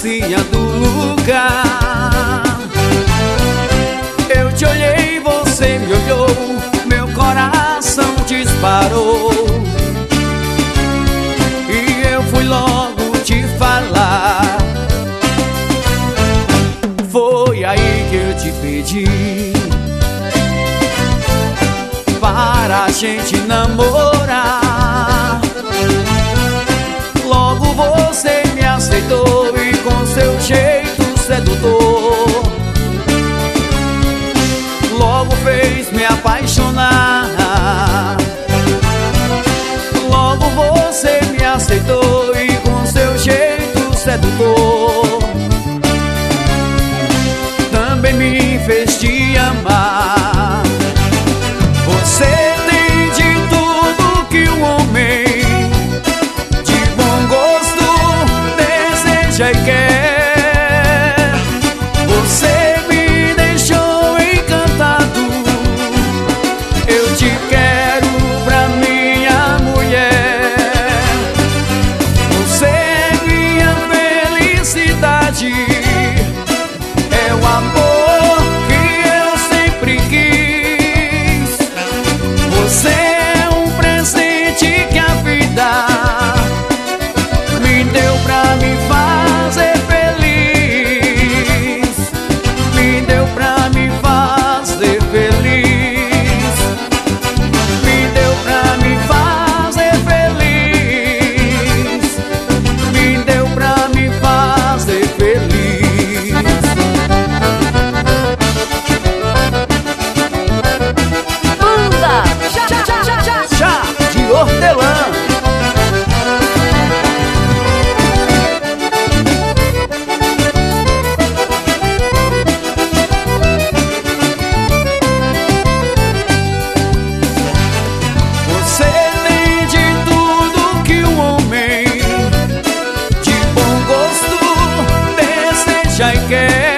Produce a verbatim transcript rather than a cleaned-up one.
distância do lugar. Eu te olhei, você me olhou, meu coração disparou. E eu fui logo te falar. Foi aí que eu te pedi para a gente namorar. Logo você me aceitou e com seu jeito sedutor logo fez me apaixonar. Logo você me aceitou e com seu jeito sedutor também me fez te amar. Você tem de tudo que um homem de bom gosto deseja e quer. Você me deixou encantado, eu te quero pra minha mulher. Você é minha felicidade, é o amor que eu sempre quis. Você é um presente que a vida me deu pra me fazer feliz. Me deu pra me fazer feliz. Me deu pra me fazer feliz. Me deu pra me fazer feliz. Banda Chá, chá, chá, chá, Chá de hortelã. Você tem de tudo que um homem de bom gosto deseja e quer.